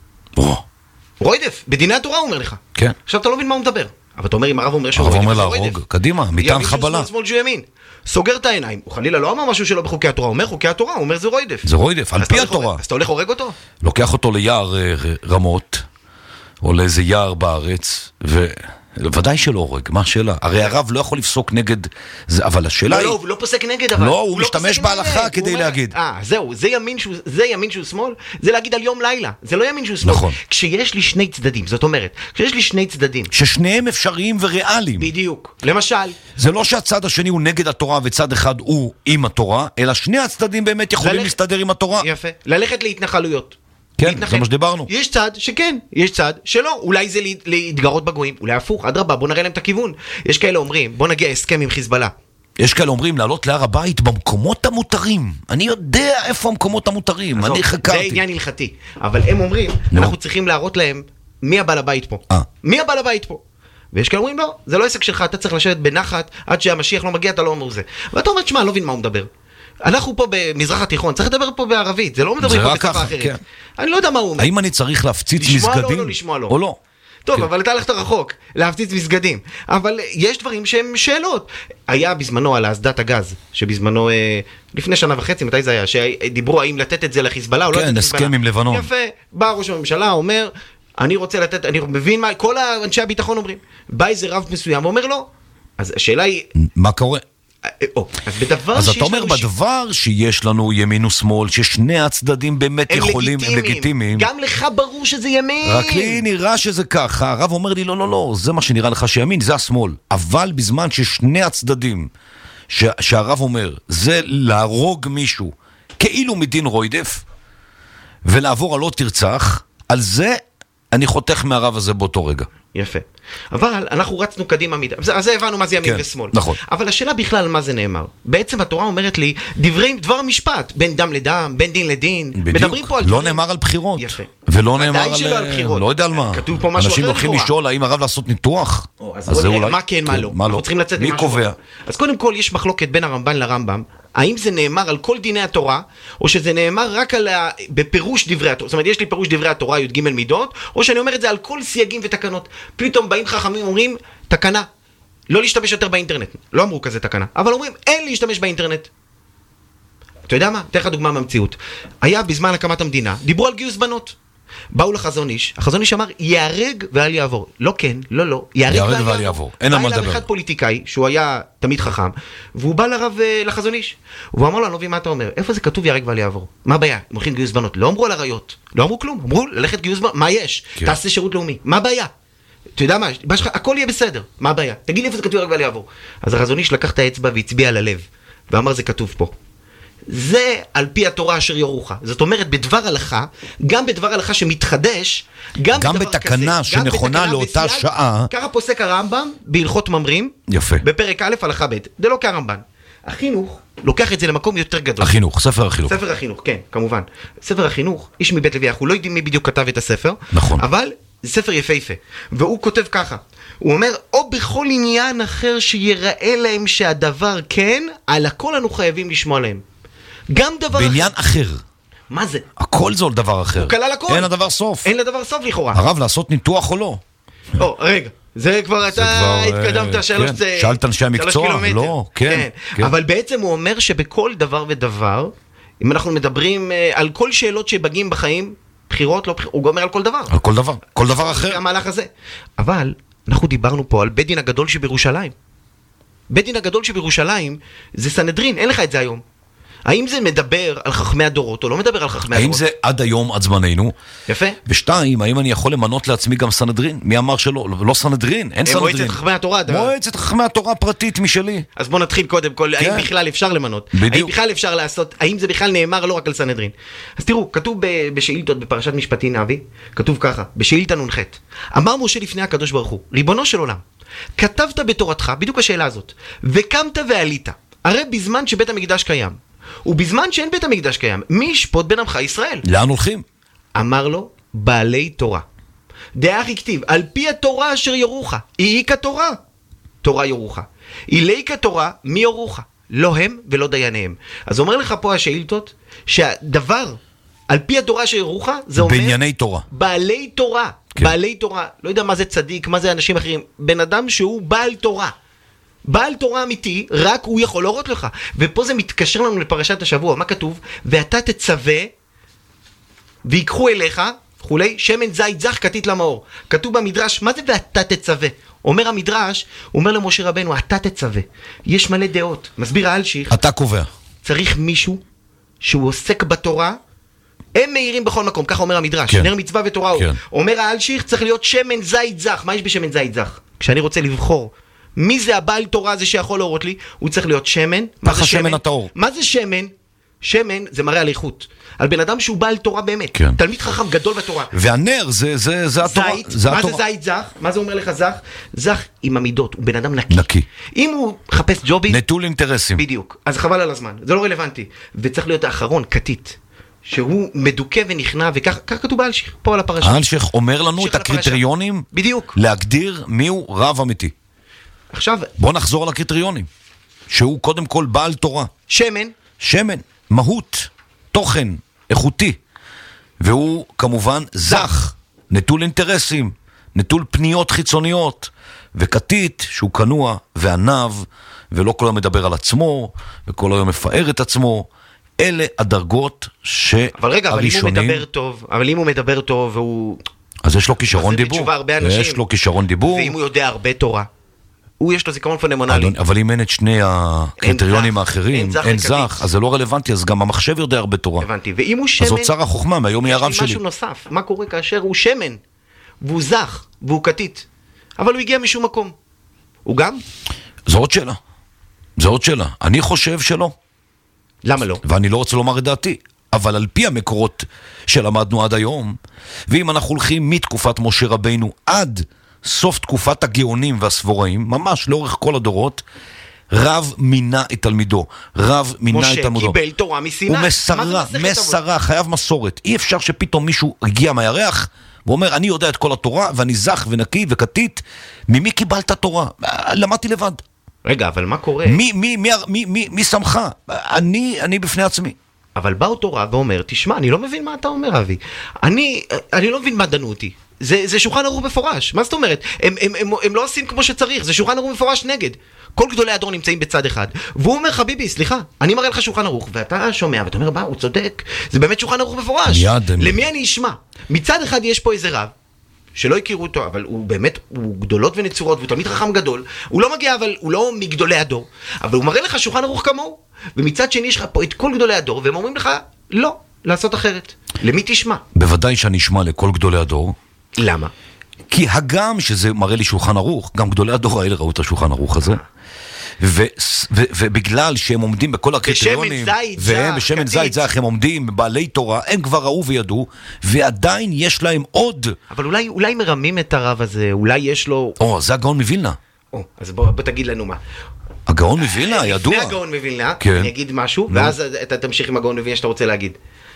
רוידף, בדיני התורה הוא אומר לך. כן. עכשיו אתה לא מבין מה הוא מדבר. אבל אתה אומר, אם הרב אומר שהוא הרב רוידף, אומר הוא להרוג, קדימה, מטען חבלה. ימין שהוא שמאל, שהוא ימין. סוגר את העיניים. הוא חלילה לא אמר משהו שלא בחוקי התורה, הוא אומר חוקי התורה, הוא אומר זה רוידף. זה רוידף, על פי התורה. אז אתה הולך הורג אותו? לוקח אותו ליער רמות, או לאיזה יער בארץ, וודאי שלא הורג, מה השאלה? הרי הרב לא יכול לפסוק נגד זה, אבל השאלה היא... לא, הוא לא פוסק נגד, אבל... לא, הוא משתמש בהלכה כדי להגיד. אה, זהו, זה ימין שהוא שמאל, זה להגיד על יום לילה, זה לא ימין שהוא שמאל. נכון. כשיש לי שני צדדים, זאת אומרת, כשיש לי שני צדדים... ששניהם אפשריים וריאליים. בדיוק. למשל... זה לא שהצד השני הוא נגד התורה וצד אחד הוא עם התורה, אלא שני הצדדים באמת יכולים להסתדר עם התורה. יפה. ללכת להתנחלויות. כן, זה מה שדיברנו. יש צד שכן, יש צד שלא, אולי זה להתגרות בגויים, אולי הפוך, אדרבה, בוא נראה להם את הכיוון. יש כאלה אומרים, בוא נגיע הסכם עם חיזבאללה. יש כאלה אומרים לעלות להר הבית במקומות המותרים. אני יודע איפה המקומות המותרים, אני חקרתי. זה עניין הלכתי, אבל הם אומרים, אנחנו צריכים להראות להם מי הבעל הבית פה. מי הבעל הבית פה? ויש כאלה אומרים, לא, זה לא עסק שלך, אתה צריך לשבת בנחת, עד שהמשיח לא מגיע, אתה לא אומר זה. ואתה אומר, תשמע, לא מבין מה הוא מדבר. אנחנו פה במזרח התיכון, צריך לדבר פה בערבית, זה לא מדברים פה בשפה אחרת. כן. אני לא יודע מה הוא אומר. האם אני צריך להפציץ מסגדים? לשמוע לו, או לא? טוב, כן. אבל אתה הלכת רחוק, להפציץ מסגדים. אבל יש דברים שהם שאלות. היה בזמנו על האסדת הגז, שבזמנו, אה, לפני שנה וחצי, מתי זה היה? שדיברו האם לתת את זה לחיזבאללה או לא לתת כן, לחיזבאללה. הסכם עם לבנון. יפה, בא ראש הממשלה, אומר, אני רוצה לתת, אני מבין מה, כל האנשי הביטחון אומרים. בא איזה רב מסוים ואומר לא. אז השאלה היא... מה קורה? או, אז בדבר אז אתה אומר בדבר שיש לנו ימין ושמאל, ששני הצדדים באמת יכולים, הם לגיטימיים. גם לך ברור שזה ימין. רק לי נראה שזה ככה. הרב אומר לי, לא, לא, לא, זה מה שנראה לך שימין, זה השמאל. אבל בזמן ששני הצדדים, ש- שהרב אומר, זה להרוג מישהו, כאילו מדין רוידף, ולעבור על לא תרצח, על זה אני חותך מהרב הזה באותו רגע. יפה. אבל אנחנו רצנו קדימה מדי. אז זה הבנו מה זה ימין כן, ושמאל. נכון. אבל השאלה בכלל מה זה נאמר. בעצם התורה אומרת לי, דברי, דבר משפט, בין דם לדם, בין דין לדין. בדיוק. מדברים פה על לא דברים. נאמר על בחירות. יפה. ולא נאמר על... שלא על בחירות. לא יודע על מה. כתוב פה משהו אנשים אחר הולכים לכאורה. לשאול האם הרב לעשות ניתוח. או, אז בוא נראה, מה כן, מה לא. מה אנחנו לא? צריכים לצאת מי ממשהו. קובע? אז קודם כל יש מחלוקת בין הרמב"ן לרמב"ם, האם זה נאמר על כל דיני התורה, או שזה נאמר רק על ה... בפירוש דברי התורה. זאת אומרת, יש לי פירוש דברי התורה, י"ג מידות, או שאני אומר את זה על כל סייגים ותקנות. פתאום באים חכמים אומרים, תקנה, לא להשתמש יותר באינטרנט. לא אמרו כזה תקנה, אבל אומרים, אין להשתמש באינטרנט. אתה יודע מה? תן לך דוגמה מהמציאות. היה בזמן הקמת המדינה, דיברו על גיוס בנות. באו לחזון איש, החזון איש אמר, יהרג ואל יעבור. לא כן, לא לא, יהרג ואל יעבור. אין על מה לדבר. בא אליו אחד פוליטיקאי, שהוא היה תמיד חכם, והוא בא לרב לחזון איש. והוא אמר לו, אני לא מבין מה אתה אומר, איפה זה כתוב יהרג ואל יעבור? מה הבעיה? הם הולכים גיוס בנות. לא אמרו על עריות, לא אמרו כלום, אמרו ללכת גיוס בנות, מה יש? תעשה שירות לאומי, מה הבעיה? אתה יודע מה, הכל יהיה בסדר, מה הבעיה? תגיד לי איפה זה כתוב יהרג ואל יעבור. אז החזון איש לקח את האצבע והצביע על הלב, ואמר זה כתוב פה. זה על פי התורה אשר יורוך. זאת אומרת, בדבר הלכה, גם בדבר הלכה שמתחדש, גם, גם בתקנה כזה, שנכונה גם לאותה בסייג, שעה. ככה פוסק הרמב"ם בהלכות ממרים, יפה. בפרק א' הלכה ב'. זה לא כרמב"ן. החינוך לוקח את זה למקום יותר גדול. החינוך, ספר החינוך. ספר החינוך, כן, כמובן. ספר החינוך, איש מבית לוי, אנחנו לא יודעים מי בדיוק כתב את הספר, נכון. אבל זה ספר יפהפה. והוא כותב ככה, הוא אומר, או בכל עניין אחר שיראה להם שהדבר כן, על הכל אנו חייבים לשמוע להם. גם דבר בעניין אחר. מה זה? הכל זה דבר אחר. הוא כלל הכל. אין לדבר סוף. אין לדבר סוף לכאורה. הרב, לעשות ניתוח או לא? או, רגע. זה כבר אתה התקדמת שלוש... שאלת אנשי המקצוע? לא, כן. אבל בעצם הוא אומר שבכל דבר ודבר, אם אנחנו מדברים על כל שאלות שבגים בחיים, בחירות, לא בחירות, הוא גומר על כל דבר. על כל דבר. כל דבר אחר. המהלך הזה. אבל אנחנו דיברנו פה על בית דין הגדול שבירושלים. בית דין הגדול שבירושלים זה סנהדרין, אין לך את זה היום. האם זה מדבר על חכמי הדורות או לא מדבר על חכמי הדורות? האם זה עד היום, עד זמננו? יפה. ושתיים, האם אני יכול למנות לעצמי גם סנהדרין? מי אמר שלא? לא סנהדרין, אין סנהדרין. מועצת חכמי התורה. מועצת חכמי התורה פרטית משלי. אז בוא נתחיל קודם כל, האם בכלל אפשר למנות? בדיוק. האם בכלל אפשר לעשות, האם זה בכלל נאמר לא רק על סנהדרין? אז תראו, כתוב בשאילתות בפרשת משפטי נביא, כתוב ככה, בשאילתה נ"ח. אמר משה לפני הקדוש ברוך הוא, ריבונו של עולם, כתבת בתורתך, בדיוק השאלה הזאת, וקמת ועלית. הרי בזמן שבית המקדש קיים, ובזמן שאין בית המקדש קיים, מי ישפוט בין עמך ישראל? לאן הולכים? אמר לו, בעלי תורה. דאך הכתיב, על פי התורה אשר יורוך, היא כתורה, תורה יורוך. אילי כתורה מי יורוכה, לא הם ולא דייניהם. אז אומר לך פה השאילתות, שהדבר, על פי התורה שיורוכה, זה אומר... בענייני תורה. בעלי תורה, כן. בעלי תורה, לא יודע מה זה צדיק, מה זה אנשים אחרים, בן אדם שהוא בעל תורה. בעל תורה אמיתי, רק הוא יכול להורות לך. ופה זה מתקשר לנו לפרשת השבוע, מה כתוב? ואתה תצווה, ויקחו אליך, וכולי, שמן זית זך כתית למאור. כתוב במדרש, מה זה ואתה תצווה? אומר המדרש, הוא אומר למשה רבנו, אתה תצווה. יש מלא דעות. מסביר האלשיך. אתה קובע. צריך מישהו שהוא עוסק בתורה, הם מאירים בכל מקום, ככה אומר המדרש. כן. נר מצווה ותורה הוא. כן. אומר האלשיך, צריך להיות שמן זית זך. מה יש בשמן זית זך? כשאני רוצה לבחור מי זה הבעל תורה הזה שיכול להורות לי, הוא צריך להיות שמן. מה זה שמן הטהור. מה זה שמן? שמן זה מראה על איכות. על בן אדם שהוא בעל תורה באמת. כן. תלמיד חכם גדול בתורה. והנר זה, זה, זה התורה. זית, זה מה התורה. זה זית זך? מה זה אומר לך זך? זך עם המידות, הוא בן אדם נקי. נקי. אם הוא חפש ג'ובים... נטול אינטרסים. בדיוק. אז חבל על הזמן. זה לא רלוונטי. וצריך להיות האחרון, כתית. שהוא מדוכא ונכנע, וכך כתוב באלשיך, פה על הפרשה. האלשיך אומר לנו את הקריטריונים. בדיוק. להגדיר מיהו רב אמיתי. עכשיו... בוא נחזור על הקריטריונים. שהוא קודם כל בעל תורה. שמן. שמן. מהות. תוכן. איכותי. והוא כמובן זך. נטול אינטרסים. נטול פניות חיצוניות. וכתית שהוא כנוע וענב. ולא כל היום מדבר על עצמו. וכל היום מפאר את עצמו. אלה הדרגות שהראשונים... אבל רגע, אבל אם הוא מדבר טוב, אבל אם הוא מדבר טוב והוא... אז יש לו כישרון דיבור. בתשובה הרבה אנשים. יש לו כישרון דיבור. ואם הוא יודע הרבה תורה, הוא יש לו זיכרון פנומנלי. אבל אם אין את שני הקריטריונים האחרים, אין זך, אז זה לא רלוונטי, אז גם המחשב יודע הרבה תורה. הבנתי, ואם הוא שמן... אז אוצר החוכמה, מהיום יהיה הרב שלי. יש לי משהו נוסף, מה קורה כאשר הוא שמן, והוא זך, והוא כתית, אבל הוא הגיע משום מקום. הוא גם? זו עוד שאלה. זו עוד שאלה. אני חושב שלא. למה לא? ואני לא רוצה לומר את דעתי, אבל על פי המקורות שלמדנו עד היום, ואם אנחנו הולכים מתקופת משה רבינו עד סוף תקופת הגאונים והסבוראים, ממש לאורך כל הדורות, רב מינה את תלמידו, רב מינה את תלמידו. משה קיבל תורה מסיני. הוא מסרה, מסרה, חייב מסורת. אי אפשר שפתאום מישהו הגיע מהירח, ואומר, אני יודע את כל התורה, ואני זך ונקי וכתית, ממי קיבלת תורה? למדתי לבד. רגע, אבל מה קורה? מי, מי, מי, מי, מי, מי שמחה? אני, אני בפני עצמי. אבל בא אותו רב ואומר, תשמע, אני לא מבין מה אתה אומר, אבי. אני, אני לא מבין מה דנו אותי. זה, זה שולחן ערוך מפורש. מה זאת אומרת? הם, הם, הם, הם לא עושים כמו שצריך. זה שולחן ערוך מפורש נגד. כל גדולי הדור נמצאים בצד אחד. והוא אומר, חביבי, סליחה, אני מראה לך שולחן ערוך, ואתה שומע, ואתה אומר, בא, הוא צודק. זה באמת שולחן ערוך מפורש. מיד, למי אני אשמע? מצד אחד יש פה איזה רב, שלא הכירו אותו, אבל הוא באמת, הוא גדולות ונצורות, והוא תלמיד חכם גדול. הוא לא מגיע, אבל הוא לא מגדולי הדור. אבל הוא מראה לך שולחן ערוך כמוהו. ומצד שני יש לך פה את כל גדולי הדור, והם אומרים לך, לא, לעשות אחרת. למי תשמע? בוודאי שאני אשמע לכל גדולי הדור. למה? כי הגם שזה מראה לי שולחן ערוך, גם גדולי הדור האלה ראו את השולחן ערוך הזה. ו- ו- ובגלל שהם עומדים בכל הקריטריונים, והם בשמן זית זך, הם עומדים בעלי תורה, הם כבר ראו וידעו, ועדיין יש להם עוד. אבל אולי, אולי מרמים את הרב הזה, אולי יש לו... או, זה הגאון מווילנה. או, אז בוא, בוא תגיד לנו מה. הגאון מווילנה, ידוע. לפני הגאון מווילנה, כן. אני אגיד משהו, ואז אתה תמשיך עם הגאון מווילנה שאתה רוצה להגיד.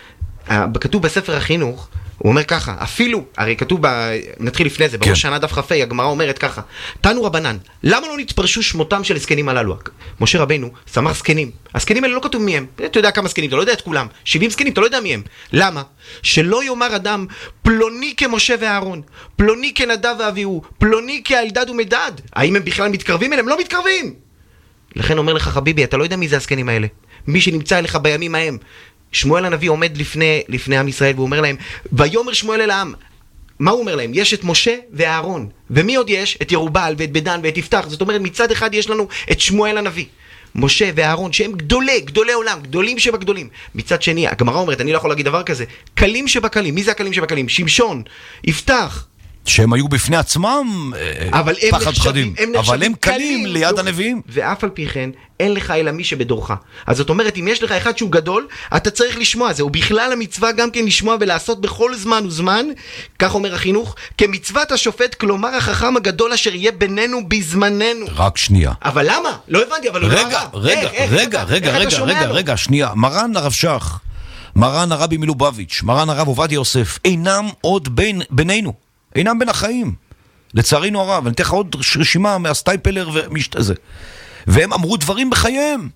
כתוב בספר החינוך, הוא אומר ככה, אפילו, הרי כתוב, ב... נתחיל לפני זה, בראש שנה דף חפי, הגמרא אומרת ככה, תנו רבנן, למה לא נתפרשו שמותם של זקנים הללו? משה רבינו שמח זקנים, הזקנים האלה לא כתוב מי הם, אתה יודע כמה זקנים, אתה לא יודע את כולם, שבעים זקנים, אתה לא יודע מי הם, למה? שלא יאמר אדם, פלוני כמשה ואהרון, פלוני כנדב ואביהו, פלוני כאלדד ומדד, האם הם בכלל מתקרבים אליהם? לא מתקרבים! לכן אומר לך חביבי, אתה לא יודע מי זה הזקנים האלה, מי שנמצא אליך בימים ההם. שמואל הנביא עומד לפני, לפני עם ישראל והוא אומר להם, ויאמר שמואל אל העם, מה הוא אומר להם? יש את משה ואהרון, ומי עוד יש? את ירובעל ואת בדן ואת יפתח. זאת אומרת, מצד אחד יש לנו את שמואל הנביא, משה ואהרון, שהם גדולי, גדולי עולם, גדולים שבגדולים. מצד שני, הגמרא אומרת, אני לא יכול להגיד דבר כזה, קלים שבקלים. מי זה הקלים שבקלים? שמשון, יפתח. שהם היו בפני עצמם פחד פחדים, אבל הם קלים ליד הנביאים. ואף על פי כן, אין לך אלא מי שבדורך. אז זאת אומרת, אם יש לך אחד שהוא גדול, אתה צריך לשמוע. זהו בכלל המצווה גם כן לשמוע ולעשות בכל זמן וזמן, כך אומר החינוך, כמצוות השופט, כלומר החכם הגדול אשר יהיה בינינו בזמננו. רק שנייה. אבל למה? לא הבנתי, אבל רגע, רגע, רגע, רגע, רגע, רגע, רגע, שנייה. מרן הרב שך, מרן הרבי מלובביץ', מרן הרב עובדיה יוסף, אינם עוד בינינו. אינם בין החיים, לצערינו הרב. אני אתן לך עוד רשימה מהסטייפלר ומשת הזה. והם אמרו דברים בחייהם.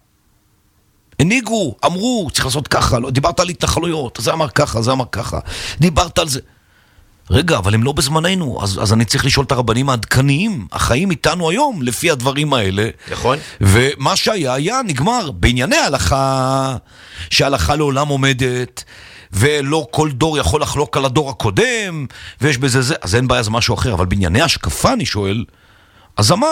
הניגו, אמרו, צריך לעשות ככה, לא, דיברת על התנחלויות, זה אמר ככה, זה אמר ככה, דיברת על זה. רגע, אבל הם לא בזמננו, אז, אז אני צריך לשאול את הרבנים העדכניים, החיים איתנו היום, לפי הדברים האלה. נכון. ומה שהיה, היה נגמר בענייני ההלכה, שההלכה לעולם עומדת, ולא כל דור יכול לחלוק על הדור הקודם, ויש בזה זה, אז אין בעיה, זה משהו אחר, אבל בענייני השקפה, אני שואל, אז אמר,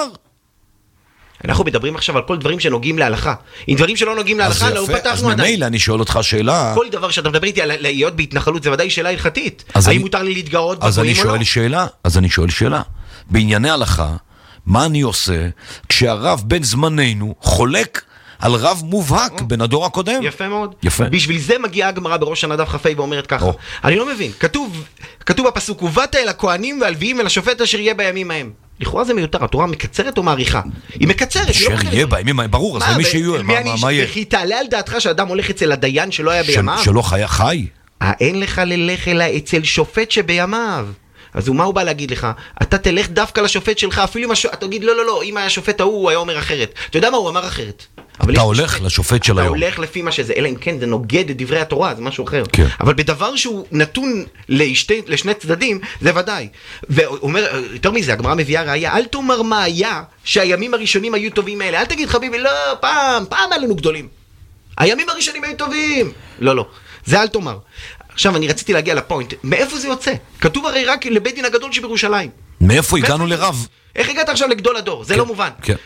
אנחנו מדברים עכשיו על כל דברים שנוגעים להלכה. עם דברים שלא נוגעים להלכה, לא פתחנו עדיין. אז ממילא אני שואל אותך שאלה. כל דבר שאתה מדבר איתי על להיות בהתנחלות, זה ודאי שאלה הלכתית. האם מותר לי להתגרות בגויים או לא? אז אני שואל שאלה, אז אני שואל שאלה. בענייני הלכה, מה אני עושה כשהרב בן זמננו חולק על רב מובהק בין הדור הקודם? יפה מאוד. יפה. בשביל זה מגיעה הגמרא בראש הנדב חפי ואומרת ככה. אני לא מבין. כתוב, כתוב בפסוק, ובאת אל הכהנים והלוויים אל השופט אשר יהיה בימים ההם. לכאורה זה מיותר, התורה מקצרת או מעריכה? היא מקצרת, אשר יהיה בימים ההם, ברור, אז למי שיהיו, מה יהיה? וכי תעלה על דעתך שאדם הולך אצל הדיין שלא היה בימיו? שלא חי, חי? אין לך ללך אלא אצל שופט שבימיו. אז מה הוא בא להגיד לך? אתה תלך דווקא לשופט שלך, אפילו אם אתה תגיד, לא, לא, לא, אם היה שופט ההוא, הוא היה אומר אחרת. אתה יודע מה הוא אמר אחרת? אתה הולך לשופט של היום. אתה הולך לפי מה שזה, אלא אם כן זה נוגד את דברי התורה, זה משהו אחר. כן. אבל בדבר שהוא נתון לשתי, לשני צדדים, זה ודאי. ואומר, יותר מזה, הגמרא מביאה ראיה, אל תאמר מה היה שהימים הראשונים היו טובים מאלה. אל תגיד חביבי, לא, פעם, פעם היה לנו גדולים. הימים הראשונים היו טובים. לא, לא. זה אל תאמר. עכשיו, אני רציתי להגיע לפוינט. מאיפה זה יוצא? כתוב הרי רק לבית דין הגדול שבירושלים. מאיפה הגענו לרב? איך הגעת עכשיו לגדול הדור? זה לא מובן. כן.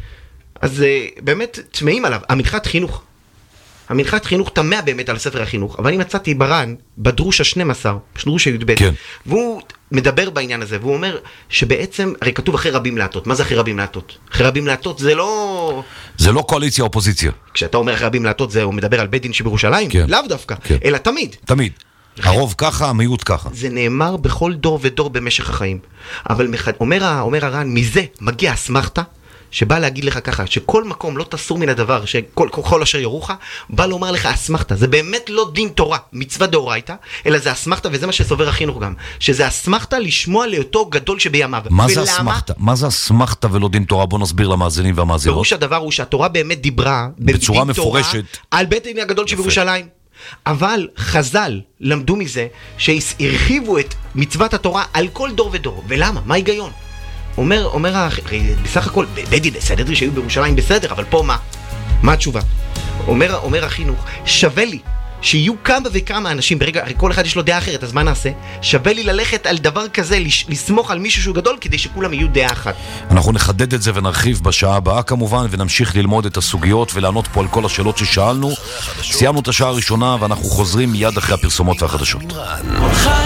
אז באמת תמאים עליו, המנחת חינוך. המנחת חינוך תמה באמת על ספר החינוך, אבל אני מצאתי ברן, בדרוש ה-שנים עשר, דרוש ה-י"ב, כן. והוא מדבר בעניין הזה, והוא אומר שבעצם, הרי כתוב אחרי רבים להטות. מה זה אחרי רבים להטות? אחרי רבים להטות זה לא... זה לא קואליציה אופוזיציה. כשאתה אומר אחרי רבים להטות, זה הוא מדבר על בית דין שבירושלים? כן. לאו דווקא, כן. אלא תמיד. תמיד. הרוב ככה, המיעוט ככה. זה נאמר בכל דור ודור במשך החיים. אבל אומר, אומר הר"ן, מזה מגיע אסמכתה, שבא להגיד לך ככה, שכל מקום לא תסור מן הדבר, שכל כל אשר יורוך, בא לומר לך אסמכתה. זה באמת לא דין תורה, מצווה דאורייתא, אלא זה אסמכתה, וזה מה שסובר החינוך גם, שזה אסמכתה לשמוע לאותו גדול שבימיו. מה זה אסמכתה? מה זה אסמכתה ולא דין תורה? בוא נסביר למאזינים והמאזינות. פירוש הדבר הוא שהתורה באמת דיברה בצורה מפורשת על בית הדין הגדול שבירושלים. אבל חז"ל למדו מזה שהרחיבו את מצוות התורה על כל דור ודור. ולמה? מה ההיגיון? אומר, אומר, בסך הכל, בית דין, סדר שהיו בירושלים בסדר, אבל פה מה? מה התשובה? אומר, אומר החינוך, שווה לי שיהיו כמה וכמה אנשים, ברגע, הרי כל אחד יש לו דעה אחרת, אז מה נעשה? שווה לי ללכת על דבר כזה, לסמוך על מישהו שהוא גדול, כדי שכולם יהיו דעה אחת. אנחנו נחדד את זה ונרחיב בשעה הבאה כמובן, ונמשיך ללמוד את הסוגיות ולענות פה על כל השאלות ששאלנו. סיימנו את השעה הראשונה, ואנחנו חוזרים מיד אחרי הפרסומות והחדשות.